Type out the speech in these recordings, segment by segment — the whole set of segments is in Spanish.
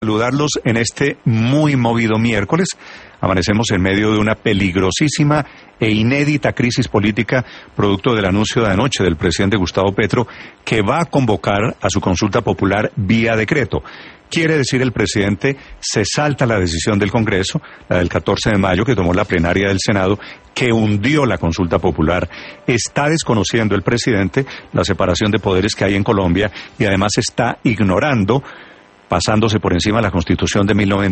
saludarlos en este muy movido miércoles. Amanecemos en medio de una peligrosísima e inédita crisis política, producto del anuncio de anoche del presidente Gustavo Petro, que va a convocar a su consulta popular vía decreto. Quiere decir, el presidente se salta la decisión del Congreso, la del 14 de mayo, que tomó la plenaria del Senado, que hundió la consulta popular. Está desconociendo el presidente la separación de poderes que hay en Colombia y además está ignorando, pasándose por encima de la Constitución de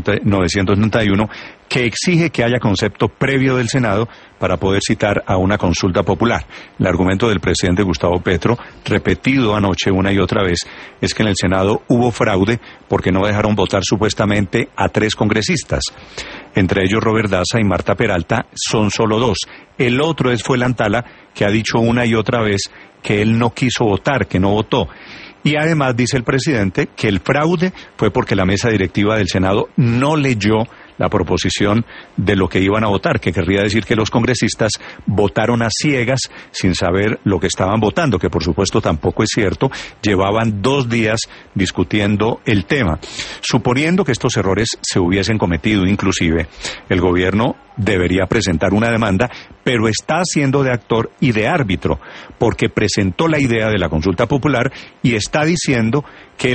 1991, que exige que haya concepto previo del Senado para poder citar a una consulta popular. El argumento del presidente Gustavo Petro, repetido anoche una y otra vez, es que en el Senado hubo fraude porque no dejaron votar supuestamente a 3 congresistas. Entre ellos Robert Daza y Marta Peralta, son solo 2. El otro es Antala, que ha dicho una y otra vez que él no quiso votar, que no votó. Y además dice el presidente que el fraude fue porque la mesa directiva del Senado no leyó la proposición de lo que iban a votar, que querría decir que los congresistas votaron a ciegas sin saber lo que estaban votando, que por supuesto tampoco es cierto. Llevaban 2 días discutiendo el tema. Suponiendo que estos errores se hubiesen cometido, inclusive, el gobierno debería presentar una demanda, pero está haciendo de actor y de árbitro, porque presentó la idea de la consulta popular y está diciendo que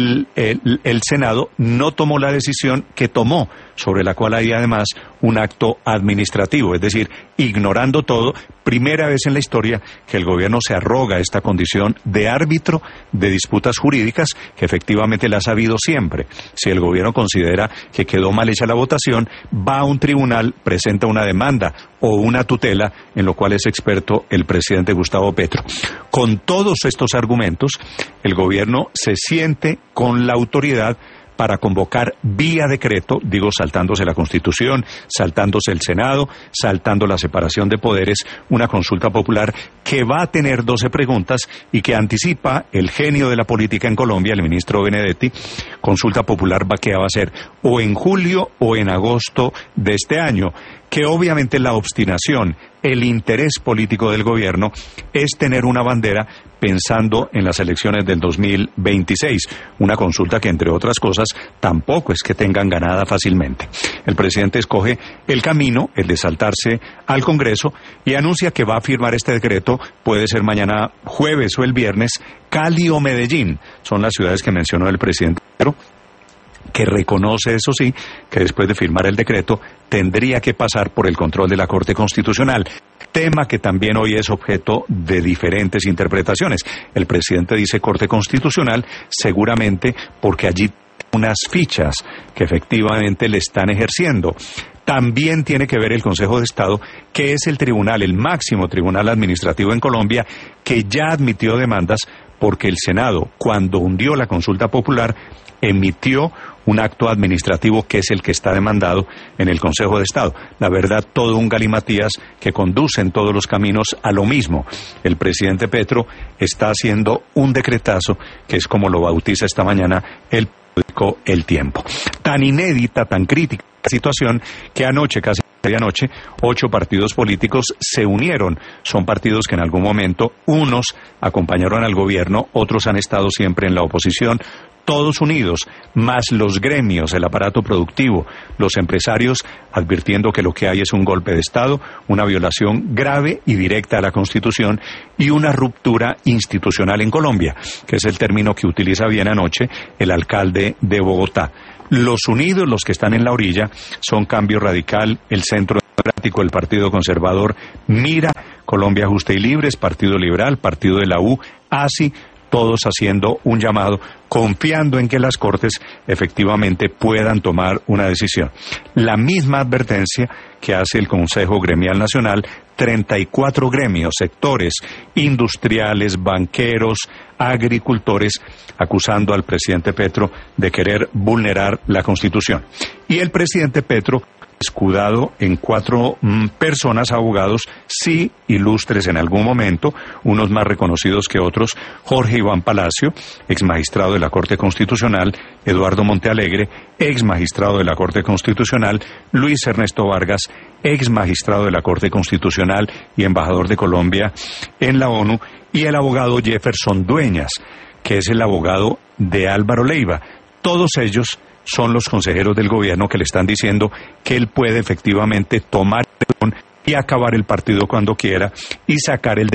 el Senado no tomó la decisión que tomó, sobre la cual hay además un acto administrativo, es decir, ignorando todo. Primera vez en la historia que el gobierno se arroga esta condición de árbitro de disputas jurídicas, que efectivamente la ha sabido siempre. Si el gobierno considera que quedó mal hecha la votación, va a un tribunal, presenta una demanda o una tutela, en lo cual es experto el presidente Gustavo Petro. Con todos estos argumentos, el gobierno se siente con la autoridad para convocar vía decreto, digo, saltándose la Constitución, saltándose el Senado, saltando la separación de poderes, una consulta popular que va a tener 12 preguntas y que anticipa el genio de la política en Colombia, el ministro Benedetti. Consulta popular que va a ser o en julio o en agosto de este año, que obviamente la obstinación, el interés político del gobierno es tener una bandera pensando en las elecciones del 2026, una consulta que, entre otras cosas, tampoco es que tengan ganada fácilmente. El presidente escoge el camino, el de saltarse al Congreso, y anuncia que va a firmar este decreto, puede ser mañana jueves o el viernes. Cali o Medellín son las ciudades que mencionó el presidente, que reconoce, eso sí, que después de firmar el decreto tendría que pasar por el control de la Corte Constitucional, tema que también hoy es objeto de diferentes interpretaciones. El presidente dice Corte Constitucional, seguramente porque allí unas fichas que efectivamente le están ejerciendo. También tiene que ver el Consejo de Estado, que es el tribunal, el máximo tribunal administrativo en Colombia, que ya admitió demandas porque el Senado, cuando hundió la consulta popular, emitió un acto administrativo que es el que está demandado en el Consejo de Estado. La verdad, todo un galimatías que conduce en todos los caminos a lo mismo. El presidente Petro está haciendo un decretazo, que es como lo bautiza esta mañana el periódico El Tiempo. Tan inédita, tan crítica la situación, que anoche, casi medianoche, 8 partidos políticos se unieron. Son partidos que en algún momento unos acompañaron al gobierno, otros han estado siempre en la oposición, todos unidos, más los gremios, el aparato productivo, los empresarios, advirtiendo que lo que hay es un golpe de Estado, una violación grave y directa a la Constitución y una ruptura institucional en Colombia, que es el término que utiliza bien anoche el alcalde de Bogotá. Los unidos, los que están en la orilla, son Cambio Radical, el Centro Democrático, el Partido Conservador, Mira, Colombia Justa y Libres, Partido Liberal, Partido de la U, ASI, todos haciendo un llamado, confiando en que las Cortes efectivamente puedan tomar una decisión. La misma advertencia que hace el Consejo Gremial Nacional, 34 gremios, sectores industriales, banqueros, agricultores, acusando al presidente Petro de querer vulnerar la Constitución. Y el presidente Petro, escudado en 4 personas, abogados, sí ilustres en algún momento, unos más reconocidos que otros: Jorge Iván Palacio, ex magistrado de la Corte Constitucional; Eduardo Montealegre, ex magistrado de la Corte Constitucional; Luis Ernesto Vargas, ex magistrado de la Corte Constitucional y embajador de Colombia en la ONU; y el abogado Jefferson Dueñas, que es el abogado de Álvaro Leiva. Todos ellos son los consejeros del gobierno que le están diciendo que él puede efectivamente tomar y acabar el partido cuando quiera y sacar el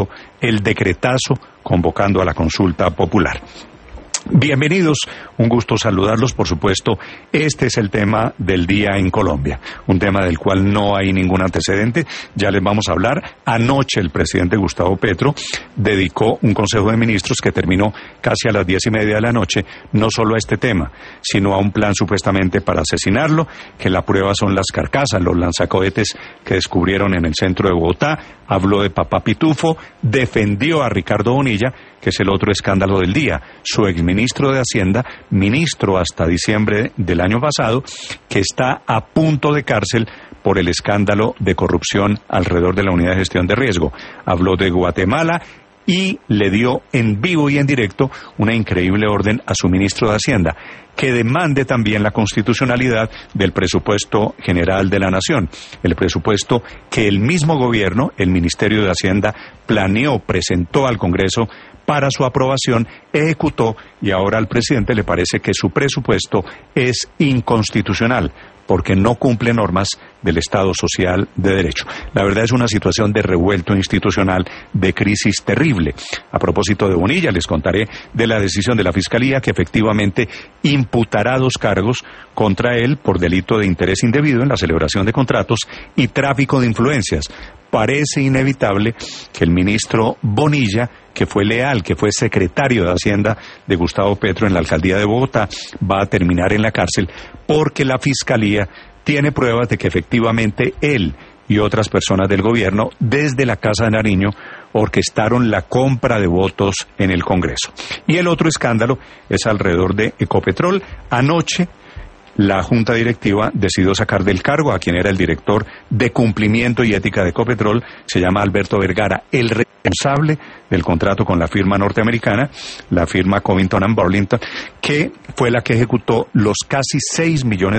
decretazo convocando a la consulta popular. Bienvenidos, un gusto saludarlos, por supuesto. Este es el tema del día en Colombia, un tema del cual no hay ningún antecedente, ya les vamos a hablar. Anoche el presidente Gustavo Petro dedicó un consejo de ministros que terminó casi a las 10:30 de la noche, no solo a este tema, sino a un plan supuestamente para asesinarlo, que la prueba son las carcasas, los lanzacohetes que descubrieron en el centro de Bogotá. Habló de Papá Pitufo, defendió a Ricardo Bonilla, que es el otro escándalo del día, su exministro de Hacienda, ministro hasta diciembre del año pasado, que está a punto de cárcel por el escándalo de corrupción alrededor de la unidad de gestión de riesgo. Habló de Guatemala y le dio en vivo y en directo una increíble orden a su ministro de Hacienda, que demande también la constitucionalidad del presupuesto general de la Nación, el presupuesto que el mismo gobierno, el Ministerio de Hacienda, planeó, presentó al Congreso para su aprobación, ejecutó, y ahora al presidente le parece que su presupuesto es inconstitucional, porque no cumple normas del Estado Social de Derecho. La verdad es una situación de revuelto institucional, de crisis terrible. A propósito de Bonilla, les contaré de la decisión de la Fiscalía que efectivamente imputará 2 cargos contra él por delito de interés indebido en la celebración de contratos y tráfico de influencias. Parece inevitable que el ministro Bonilla, que fue leal, que fue secretario de Hacienda de Gustavo Petro en la alcaldía de Bogotá, va a terminar en la cárcel porque la Fiscalía tiene pruebas de que efectivamente él y otras personas del gobierno, desde la Casa de Nariño, orquestaron la compra de votos en el Congreso. Y el otro escándalo es alrededor de Ecopetrol. Anoche, la Junta Directiva decidió sacar del cargo a quien era el director de cumplimiento y ética de Ecopetrol, se llama Alberto Vergara, el responsable del contrato con la firma norteamericana, la firma Covington & Burlington, que fue la que ejecutó los casi $6 millones,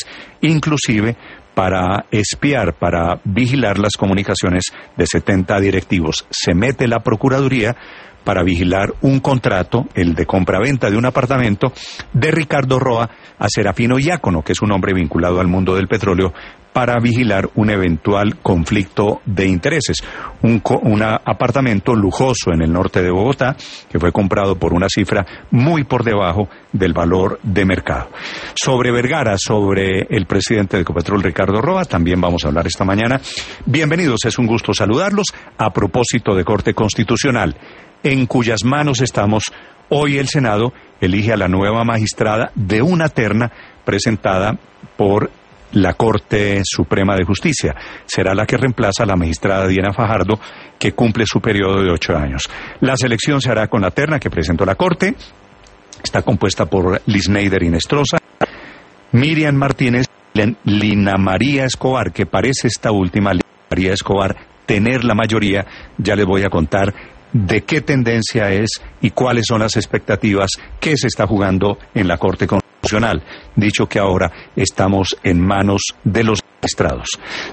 inclusive para espiar, para vigilar las comunicaciones de 70 directivos. Se mete la Procuraduría para vigilar un contrato, el de compraventa de un apartamento, de Ricardo Roa a Serafino Diácono, que es un hombre vinculado al mundo del petróleo, para vigilar un eventual conflicto de intereses. Un apartamento lujoso en el norte de Bogotá, que fue comprado por una cifra muy por debajo del valor de mercado. Sobre Vergara, sobre el presidente de Ecopetrol, Ricardo Roa, también vamos a hablar esta mañana. Bienvenidos, es un gusto saludarlos. A propósito de Corte Constitucional, en cuyas manos estamos, hoy el Senado elige a la nueva magistrada de una terna presentada por la Corte Suprema de Justicia. Será la que reemplaza a la magistrada Diana Fajardo, que cumple su periodo de 8 años. La selección se hará con la terna que presentó la Corte. Está compuesta por Lisneider Inestrosa, Miriam Martínez, Lina María Escobar, que parece esta última, Lina María Escobar, tener la mayoría. Ya les voy a contar de qué tendencia es y cuáles son las expectativas que se está jugando en la Corte Constitucional. Dicho que ahora estamos en manos de los magistrados.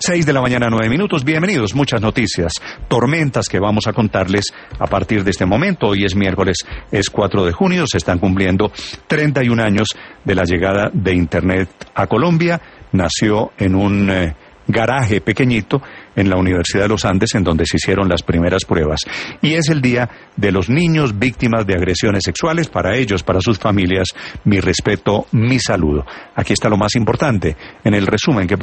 6:09 a.m. Bienvenidos, muchas noticias, tormentas que vamos a contarles a partir de este momento. Hoy es miércoles, es 4 de junio, se están cumpliendo 31 años de la llegada de Internet a Colombia. Nació en un garaje pequeñito en la Universidad de los Andes, en donde se hicieron las primeras pruebas. Y es el día de los niños víctimas de agresiones sexuales. Para ellos, para sus familias, mi respeto, mi saludo. Aquí está lo más importante en el resumen que